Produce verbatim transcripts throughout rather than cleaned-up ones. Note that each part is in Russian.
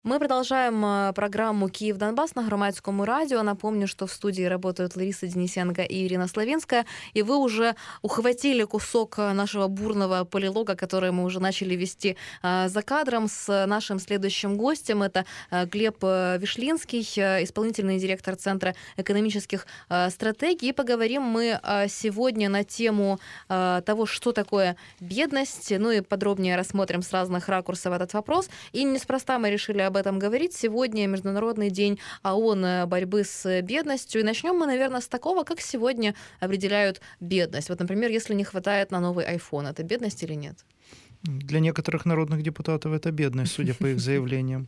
Мы продолжаем э, программу «Киев-Донбасс» на Громадскому радио. Напомню, что в студии работают Лариса Денисенко и Ирина Славинская. И вы уже ухватили кусок э, нашего бурного полилога, который мы уже начали вести э, за кадром с нашим следующим гостем. Это э, Глеб э, Вишлинский, э, исполнительный директор Центра экономических э, стратегий. И поговорим мы э, сегодня на тему э, того, что такое бедность. Ну и подробнее рассмотрим с разных ракурсов этот вопрос. И неспроста мы решили об этом говорить. Сегодня Международный день ООН борьбы с бедностью. И начнем мы, наверное, с такого, как сегодня определяют бедность. Вот, например, если не хватает на новый iPhone, это бедность или нет? Для некоторых народных депутатов это бедность, судя по их заявлениям.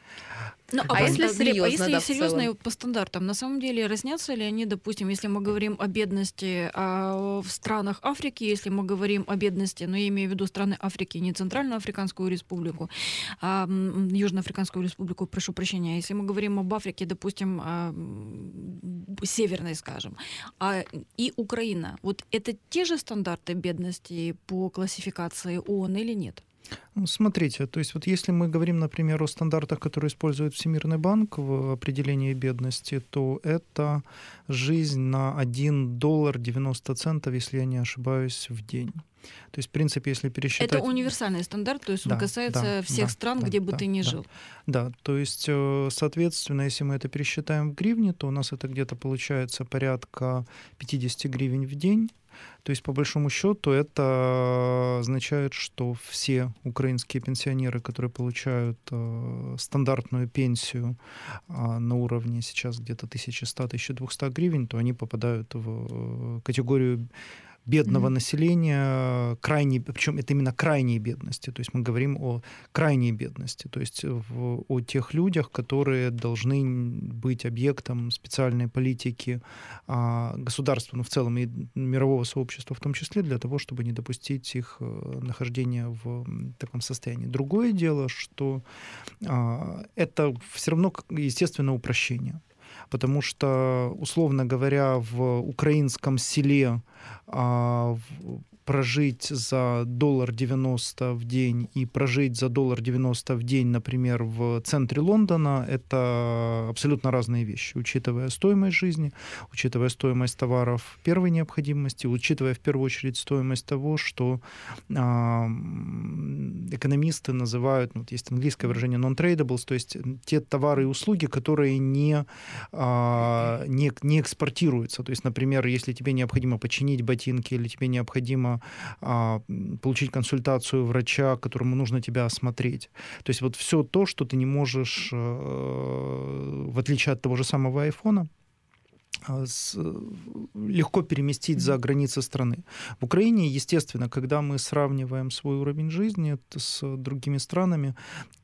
Ну, а, А если если серьезно, серьезно, а да, если в серьезно целом? по стандартам, на самом деле разнятся ли они, допустим, если мы говорим о бедности а, в странах Африки, если мы говорим о бедности, но я имею в виду страны Африки, не Центральноафриканскую республику, а м, Южноафриканскую республику, прошу прощения, если мы говорим об Африке, допустим, а, м, северной, скажем, а, и Украина, вот это те же стандарты бедности по классификации ООН или нет? Ну, смотрите, то есть вот если мы говорим, например, о стандартах, которые использует Всемирный банк в определении бедности, то это жизнь на один доллар девяносто центов, если я не ошибаюсь, в день. То есть, в принципе, если пересчитать... Это универсальный стандарт, то есть он Да, касается да, всех да, стран, да, где бы да, ты ни да. жил. Да, то есть, э, соответственно, если мы это пересчитаем в гривне, то у нас это где-то получается порядка пятьдесят гривен в день. То есть, по большому счету, это означает, что все украинские пенсионеры, которые получают э, стандартную пенсию э, на уровне сейчас где-то тысяча сто - тысяча двести гривен, то они попадают в э, категорию бедного Мгм. населения, крайней, причем это именно крайней бедности, то есть мы говорим о крайней бедности, то есть в, о тех людях, которые должны быть объектом специальной политики а, государства, ну, в целом и мирового сообщества в том числе, для того, чтобы не допустить их э, нахождения в таком состоянии. Другое дело, что а, это все равно, естественно, упрощение. Потому что, условно говоря, в украинском селе а, в- прожить за доллар девяносто в день и прожить за доллар девяносто в день, например, в центре Лондона, это абсолютно разные вещи, учитывая стоимость жизни, учитывая стоимость товаров первой необходимости, учитывая в первую очередь стоимость того, что а, м, экономисты называют, ну, вот есть английское выражение non-tradables, то есть те товары и услуги, которые не а, не, не экспортируется. То есть, например, если тебе необходимо починить ботинки или тебе необходимо а, получить консультацию врача, которому нужно тебя осмотреть. То есть вот все то, что ты не можешь, э, в отличие от того же самого айфона, а, с- легко переместить за границы страны. В Украине, естественно, когда мы сравниваем свой уровень жизни т- с другими странами,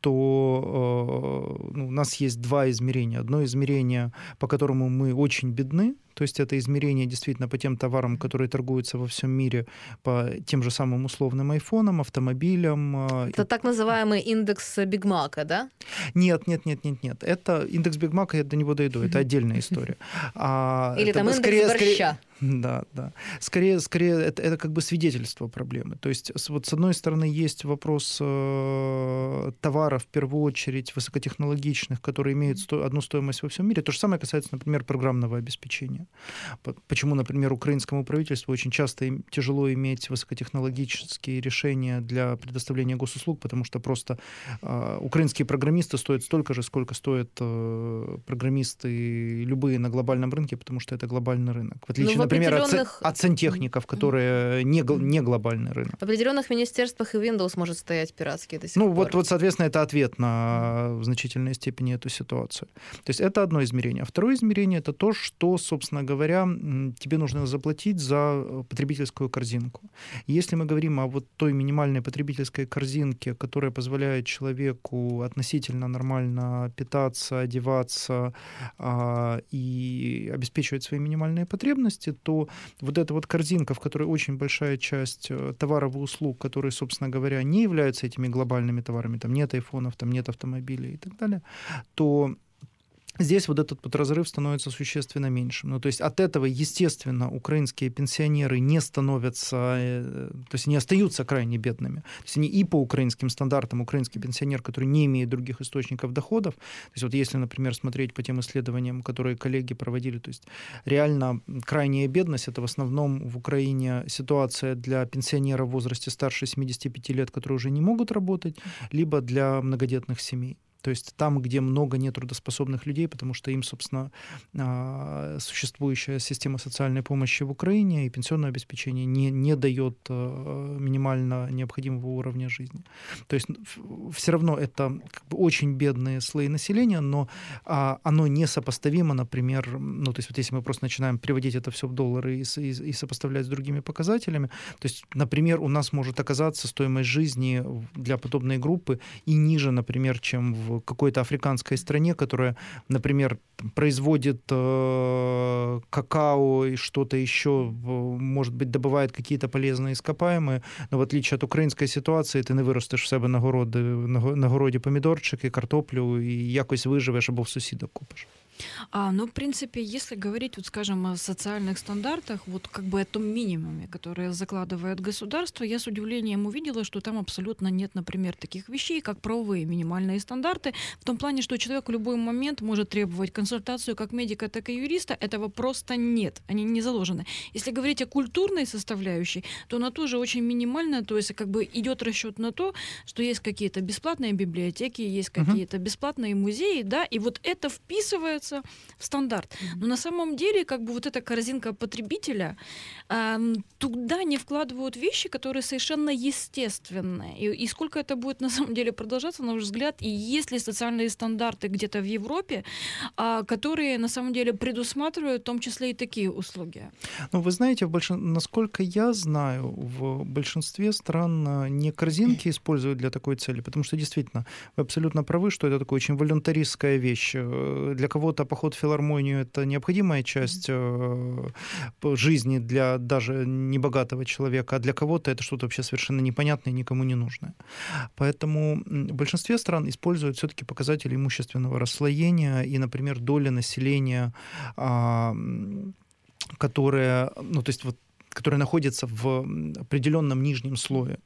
то э, ну, у нас есть два измерения. Одно измерение, по которому мы очень бедны, то есть это измерение действительно по тем товарам, которые торгуются во всем мире, по тем же самым условным айфонам, автомобилям. э, Это так называемый индекс Бигмака, да? Нет, нет, нет, нет, нет. Это индекс Бигмака, я до него дойду, это отдельная история. А, Или это там бы индекс скорее, скорее, борща? да, да. Скорее, скорее это, это как бы свидетельство проблемы. То есть, с- вот с одной стороны, есть вопрос э, товаров, в первую очередь, высокотехнологичных, которые имеют сто- одну стоимость во всем мире. То же самое касается, например, программного обеспечения. П- Почему, например, украинскому правительству очень часто им тяжело иметь высокотехнологические решения для предоставления госуслуг, потому что просто а, украинские программисты стоят столько же, сколько стоят э, программисты любые на глобальном рынке, потому что это глобальный рынок. В Ну, отличие, в например, от, са- определенных... от сантехников, которые не, гл- не глобальный рынок. В определенных министерствах и Windows может стоять пиратский до сих Ну, вот, пор. вот, соответственно, это ответ на в значительной степени эту ситуацию. То есть это одно измерение. А второе измерение – это то, что, собственно говоря, м, тебе нужно заплатить за э, потребительскую корзинку. Если мы говорим о вот той минимальной потребительской корзинке, которая позволяет человеку относительно нормально питаться, одеваться а, и обеспечивать свои минимальные потребности, то вот эта вот корзинка, в которой очень большая часть э, товаров и услуг, которые, собственно говоря, не являются этими глобальными товарами, там нет айфонов, там нет автомобилей и так далее, то здесь вот этот вот разрыв становится существенно меньшим. Ну, то есть от этого, естественно, украинские пенсионеры не становятся, то есть не остаются крайне бедными. То есть они и по украинским стандартам, украинский пенсионер, который не имеет других источников доходов, то есть вот если, например, смотреть по тем исследованиям, которые коллеги проводили, то есть реально крайняя бедность — это в основном в Украине ситуация для пенсионеров в возрасте старше семидесяти пяти лет, которые уже не могут работать, либо для многодетных семей. То есть там, где много нетрудоспособных людей, потому что им, собственно, существующая система социальной помощи в Украине и пенсионное обеспечение не, не дает минимально необходимого уровня жизни. То есть все равно это как бы очень бедные слои населения, но оно несопоставимо, например, ну, то есть вот если мы просто начинаем приводить это все в доллары и, и, и сопоставлять с другими показателями, то есть, например, у нас может оказаться стоимость жизни для подобной группы и ниже, например, чем в какой-то африканской стране, которая, например, производит э, какао и что-то еще, может быть, добывает какие-то полезные ископаемые, но в отличие от украинской ситуации, ти не виростеш в себе на городі, на городі помідорчики, картоплю і якось виживеш або в сусіда купиш. А, ну, в принципе, если говорить, вот, скажем, о социальных стандартах, вот как бы о том минимуме, который закладывает государство, я с удивлением увидела, что там абсолютно нет, например, таких вещей, как правовые минимальные стандарты, в том плане, что человек в любой момент может требовать консультацию как медика, так и юриста, этого просто нет, они не заложены. Если говорить о культурной составляющей, то она тоже очень минимальная, то есть как бы идет расчет на то, что есть какие-то бесплатные библиотеки, есть uh-huh. какие-то бесплатные музеи, да, и вот это вписывается в стандарт. Но на самом деле, как бы вот эта корзинка потребителя, э, туда не вкладывают вещи, которые совершенно естественные. И, и сколько это будет на самом деле продолжаться, на ваш взгляд, и есть ли социальные стандарты где-то в Европе, э, которые на самом деле предусматривают в том числе и такие услуги? Ну, вы знаете, в большин... насколько я знаю, в большинстве стран не корзинки используют для такой цели, потому что действительно, вы абсолютно правы, что это такая очень волюнтаристская вещь. Для кого-то поход в филармонию — это необходимая часть mm-hmm. жизни для даже небогатого человека, а для кого-то это что-то вообще совершенно непонятное и никому не нужное. Поэтому в большинстве стран используют все-таки показатели имущественного расслоения и, например, доля населения, которая, ну, то есть вот, которая находится в определенном нижнем слое.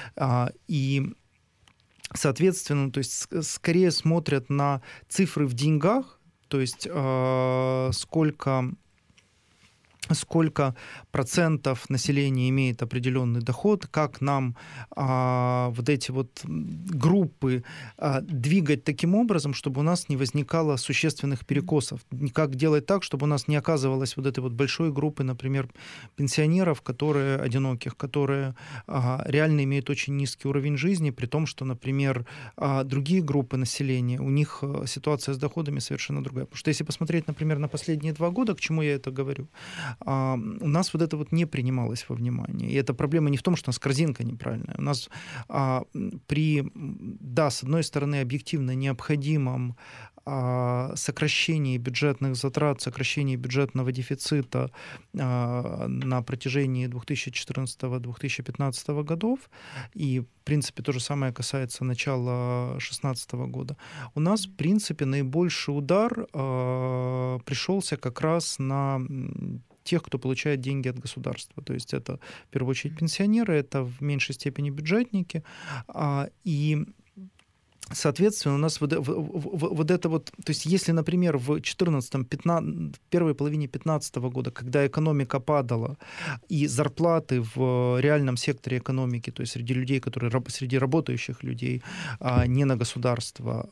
И соответственно, то есть скорее смотрят на цифры в деньгах, то есть э, сколько, сколько процентов населения имеет определенный доход, как нам э, вот эти вот группы э, двигать таким образом, чтобы у нас не возникало существенных перекосов. Как делать так, чтобы у нас не оказывалось вот этой вот большой группы, например, пенсионеров, которые одиноких, которые э, реально имеют очень низкий уровень жизни, при том, что, например, э, другие группы населения, у них э, ситуация с доходами совершенно другая. Потому что если посмотреть, например, на последние два года, к чему я это говорю, у нас вот это вот не принималось во внимание. И эта проблема не в том, что у нас корзинка неправильная. У нас а, при, да, с одной стороны, объективно необходимом а, сокращении бюджетных затрат, сокращении бюджетного дефицита а, на протяжении две тысячи четырнадцатого - две тысячи пятнадцатого годов, и, в принципе, то же самое касается начала две тысячи шестнадцатого года, у нас, в принципе, наибольший удар а, пришелся как раз на тех, кто получает деньги от государства. То есть это, в первую очередь, пенсионеры, это в меньшей степени бюджетники. И, соответственно, у нас вот, вот это вот... То есть если, например, в четырнадцатом, пятнадцатом, в первой половине пятнадцатого года, когда экономика падала, и зарплаты в реальном секторе экономики, то есть среди людей, которые, среди работающих людей, не на государство,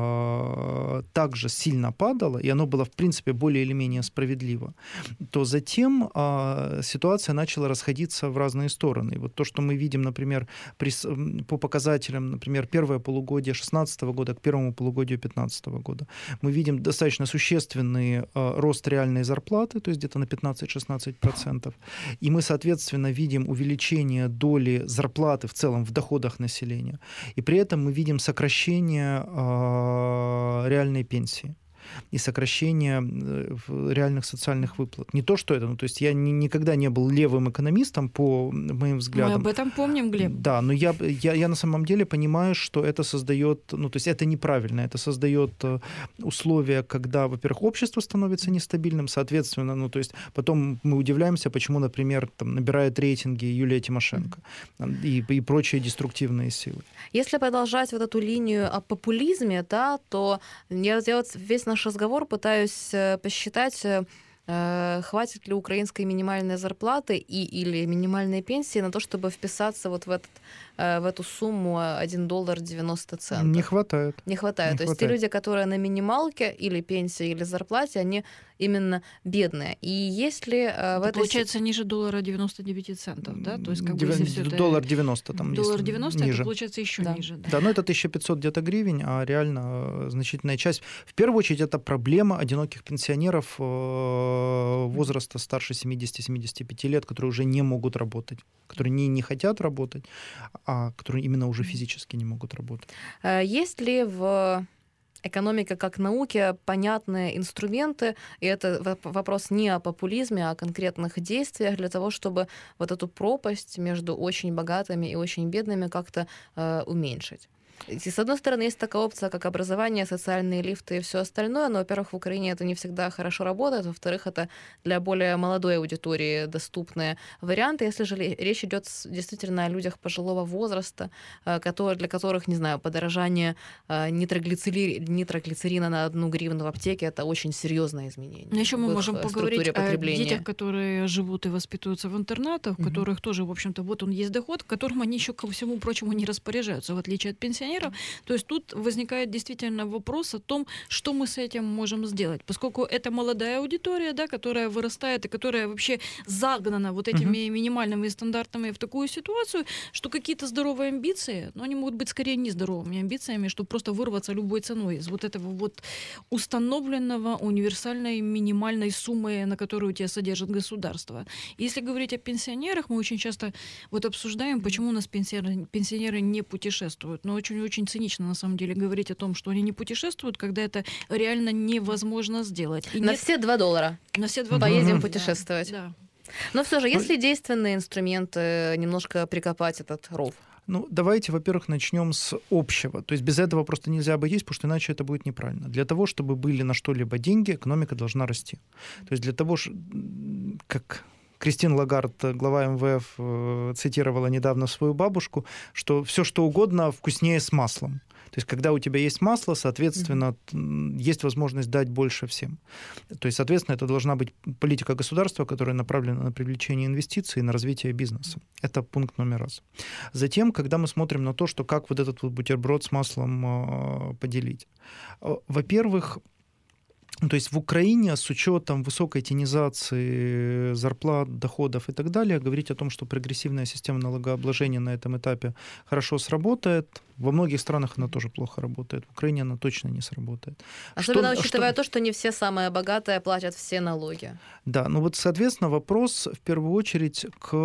также сильно падало, и оно было, в принципе, более или менее справедливо, то затем ситуация начала расходиться в разные стороны. И вот то, что мы видим, например, по показателям, например, первое полугодие две тысячи шестнадцатого года к первому полугодию две тысячи пятнадцатого года, мы видим достаточно существенный э, рост реальной зарплаты, то есть где-то на пятнадцать-шестнадцать процентов. И мы, соответственно, видим увеличение доли зарплаты в целом в доходах населения. И при этом мы видим сокращение э, реальной пенсии. и сокращение реальных социальных выплат. Не то, что это, ну, то есть я ни, никогда не был левым экономистом, по моим взглядам. Мы об этом помним, Глеб. Да, но я, я, я на самом деле понимаю, что это создает, ну, то есть это неправильно, это создает условия, когда, во-первых, общество становится нестабильным, соответственно, ну, то есть потом мы удивляемся, почему, например, там, набирает рейтинги Юлия Тимошенко и, и прочие деструктивные силы. Если продолжать вот эту линию о популизме, да, то я, я вот весь наш разговор пытаюсь посчитать, хватит ли украинской минимальной зарплаты и или минимальной пенсии на то, чтобы вписаться вот в, этот, в эту сумму один доллар девяносто центов. Не хватает. Не хватает. Не то хватает. есть те люди, которые на минималке или пенсии, или зарплате, они именно бедные. И если это в этой... получается ниже доллара девяносто девять центов, да? То есть как бы, Дев... если всё это... Доллар девяносто там Доллар девяносто, ниже. это получается еще да. ниже. Да. да, но это тысяча пятьсот где-то гривен, а реально значительная часть. В первую очередь это проблема одиноких пенсионеров возраста старше семидесяти-семидесяти пяти лет, которые уже не могут работать, которые не, не хотят работать, а которые именно уже физически не могут работать. Есть ли в экономике как науке понятные инструменты, и это вопрос не о популизме, а о конкретных действиях для того, чтобы вот эту пропасть между очень богатыми и очень бедными как-то э, уменьшить? И, с одной стороны, есть такая опция, как образование, социальные лифты и все остальное, но, во-первых, в Украине это не всегда хорошо работает, во-вторых, это для более молодой аудитории доступные варианты, если же речь идет действительно о людях пожилого возраста, которые, для которых, не знаю, подорожание нитроглицери... нитроглицерина на одну гривну в аптеке — это очень серьезное изменение. Но еще мы можем поговорить о детях, которые живут и воспитываются в интернатах, у угу. которых тоже, в общем-то, вот он есть доход, которым они еще, ко всему прочему, не распоряжаются, в отличие от пенсионеров. То есть тут возникает действительно вопрос о том, что мы с этим можем сделать, поскольку это молодая аудитория, да, которая вырастает и которая вообще загнана вот этими uh-huh. минимальными стандартами в такую ситуацию, что какие-то здоровые амбиции, но они могут быть скорее нездоровыми амбициями, чтобы просто вырваться любой ценой из вот этого вот установленного универсальной минимальной суммы, на которую тебя содержит государство. Если говорить о пенсионерах, мы очень часто вот обсуждаем, почему у нас пенсионеры, пенсионеры не путешествуют, но очень очень цинично, на самом деле, говорить о том, что они не путешествуют, когда это реально невозможно сделать. И на нет... все два доллара. На все два Поедем доллара. путешествовать. Да. Но все же, есть ли действенные инструменты немножко прикопать этот ров? Ну, давайте, во-первых, начнем с общего. То есть без этого просто нельзя обойтись, потому что иначе это будет неправильно. Для того, чтобы были на что-либо деньги, экономика должна расти. То есть для того, как... Кристин Лагард, глава эм вэ эф, цитировала недавно свою бабушку, что все что угодно вкуснее с маслом. То есть когда у тебя есть масло, соответственно, mm-hmm. есть возможность дать больше всем. То есть, соответственно, это должна быть политика государства, которая направлена на привлечение инвестиций и на развитие бизнеса. Это пункт номер раз. Затем, когда мы смотрим на то, что как вот этот вот бутерброд с маслом поделить. Во-первых, то есть в Украине с учетом высокой тенизации зарплат, доходов и так далее, говорить о том, что прогрессивная система налогообложения на этом этапе хорошо сработает, во многих странах она тоже плохо работает. В Украине она точно не сработает. Особенно что, учитывая что... то, что не все самые богатые платят все налоги. Да, ну вот, соответственно, вопрос в первую очередь к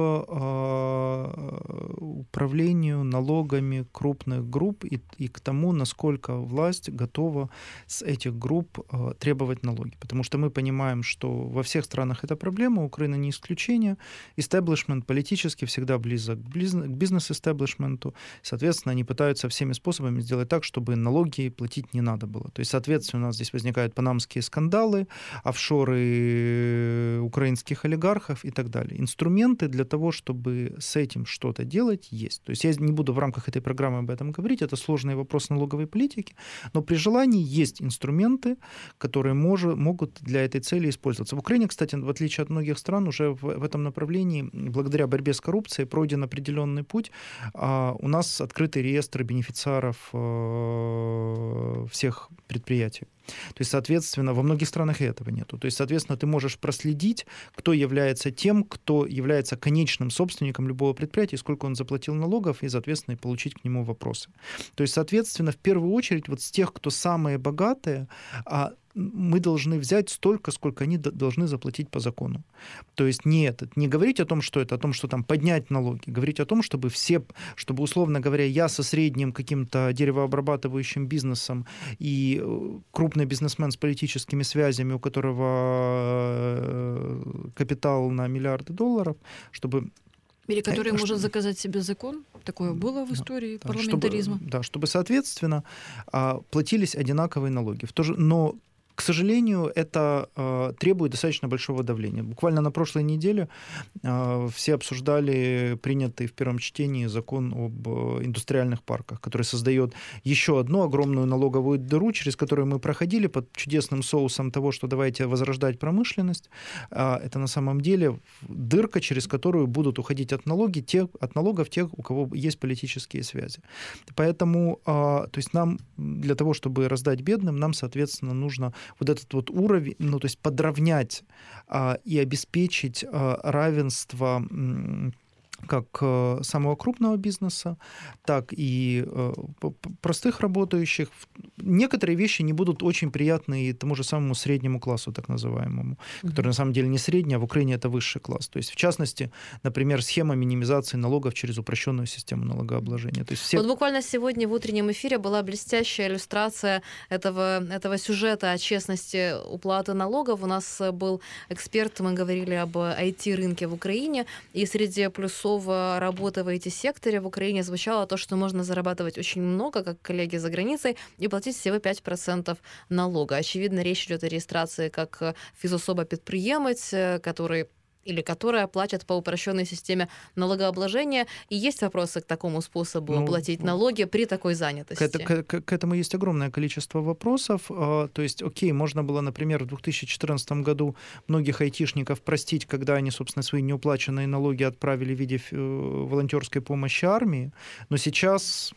э, управлению налогами крупных групп и, и к тому, насколько власть готова с этих групп э, требовать налоги. Потому что мы понимаем, что во всех странах это проблема, Украина не исключение. Истеблишмент политически всегда близок к бизнес-истеблишменту. Соответственно, они пытаются всеми способами сделать так, чтобы налоги платить не надо было. То есть, соответственно, у нас здесь возникают панамские скандалы, офшоры украинских олигархов и так далее. Инструменты для того, чтобы с этим что-то делать, есть. То есть я не буду в рамках этой программы об этом говорить, это сложный вопрос налоговой политики, но при желании есть инструменты, которые мож, могут для этой цели использоваться. В Украине, кстати, в отличие от многих стран, уже в, в этом направлении, благодаря борьбе с коррупцией, пройден определенный путь. А у нас открытый реестр бенефициаров всех предприятий. То есть, соответственно, во многих странах и этого нету. То есть, соответственно, ты можешь проследить, кто является тем, кто является конечным собственником любого предприятия, сколько он заплатил налогов, и, соответственно, получить к нему вопросы. То есть, соответственно, в первую очередь, вот с тех, кто самые богатые, мы должны взять столько, сколько они должны заплатить по закону. То есть не этот, не говорить о том, что это, о том, что там поднять налоги, говорить о том, чтобы все, чтобы, условно говоря, я со средним каким-то деревообрабатывающим бизнесом и крупный бизнесмен с политическими связями, у которого капитал на миллиарды долларов, чтобы... Или который а, может что... заказать себе закон. Такое было в истории да, парламентаризма. Чтобы, да, чтобы, соответственно, платились одинаковые налоги. В то же... Но к сожалению, это э, требует достаточно большого давления. Буквально на прошлой неделе э, все обсуждали принятый в первом чтении закон об э, индустриальных парках, который создает еще одну огромную налоговую дыру, через которую мы проходили под чудесным соусом того, что давайте возрождать промышленность. А это на самом деле дырка, через которую будут уходить от, налоги, те, от налогов тех, у кого есть политические связи. Поэтому э, то есть нам для того, чтобы раздать бедным, нам, соответственно, нужно вот этот вот уровень, ну, то есть подровнять а, и обеспечить а, равенство м, как э, самого крупного бизнеса, так и э, простых работающих. Некоторые вещи не будут очень приятны и тому же самому среднему классу, так называемому, mm-hmm. который на самом деле не средний, а в Украине это высший класс. То есть, в частности, например, схема минимизации налогов через упрощенную систему налогообложения. То есть все... Вот буквально сегодня в утреннем эфире была блестящая иллюстрация этого, этого сюжета о честности уплаты налогов. У нас был эксперт, мы говорили об ай ти-рынке в Украине, и среди плюсов работы в ай ти-секторе в Украине звучало то, что можно зарабатывать очень много, как коллеги за границей, и платить всего пять процентов налога. Очевидно, речь идет о регистрации как физособа-підприємець, который или которая платят по упрощенной системе налогообложения. И есть вопросы к такому способу ну, платить налоги при такой занятости? К, к, к, к этому есть огромное количество вопросов. То есть, окей, можно было, например, в две тысячи четырнадцатом году многих айтишников простить, когда они, собственно, свои неуплаченные налоги отправили в виде волонтерской помощи армии, но сейчас...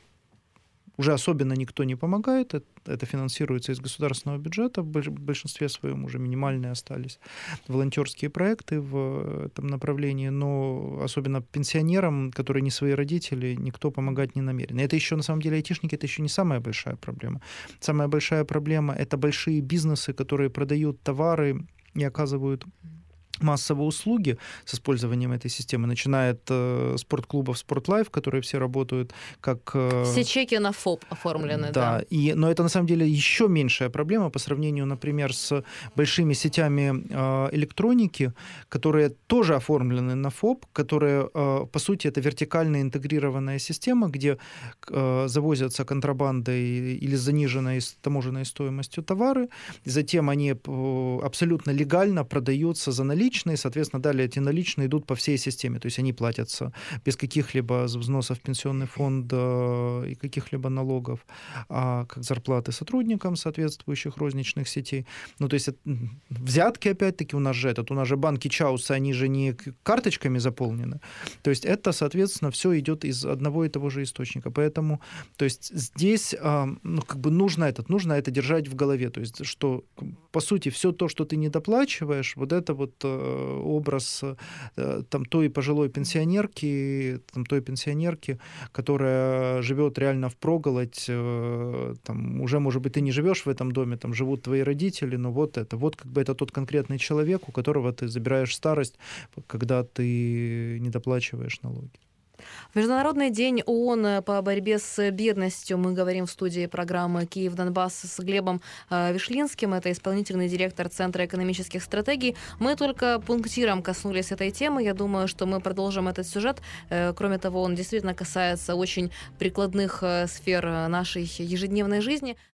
уже особенно никто не помогает, это финансируется из государственного бюджета, в большинстве своем уже минимальные остались волонтерские проекты в этом направлении, но особенно пенсионерам, которые не свои родители, никто помогать не намерен. И это еще, на самом деле, айтишники, это еще не самая большая проблема. Самая большая проблема — это большие бизнесы, которые продают товары и оказывают массовые услуги с использованием этой системы, начиная от э, спортклубов «Спортлайф», которые все работают как... Э, все чеки на ФОП оформлены, да. да. И, но это, на самом деле, еще меньшая проблема по сравнению, например, с большими сетями э, электроники, которые тоже оформлены на ФОП, которые, э, по сути, это вертикально интегрированная система, где э, завозятся контрабандой или с заниженной таможенной стоимостью товары, затем они э, абсолютно легально продаются за наличные, соответственно, далее эти наличные идут по всей системе, то есть они платятся без каких-либо взносов в пенсионный фонд и каких-либо налогов, а как зарплаты сотрудникам соответствующих розничных сетей. Ну, то есть взятки, опять-таки, у нас же этот, у нас же банки Чауса, они же не карточками заполнены. То есть это, соответственно, все идет из одного и того же источника. Поэтому, то есть здесь, ну, как бы нужно это, нужно это держать в голове, то есть что, по сути, все то, что ты не доплачиваешь, вот это вот образ там, той пожилой пенсионерки, там, той пенсионерки, которая живет реально впроголодь, там, уже, может быть, ты не живешь в этом доме, там живут твои родители, но вот это, вот как бы это тот конкретный человек, у которого ты забираешь старость, когда ты не доплачиваешь налоги. В Международный день ООН по борьбе с бедностью мы говорим в студии программы «Киев-Донбасс» с Глебом Вишлинским. Это исполнительный директор Центра экономических стратегий. Мы только пунктиром коснулись этой темы. Я думаю, что мы продолжим этот сюжет. Кроме того, он действительно касается очень прикладных сфер нашей ежедневной жизни.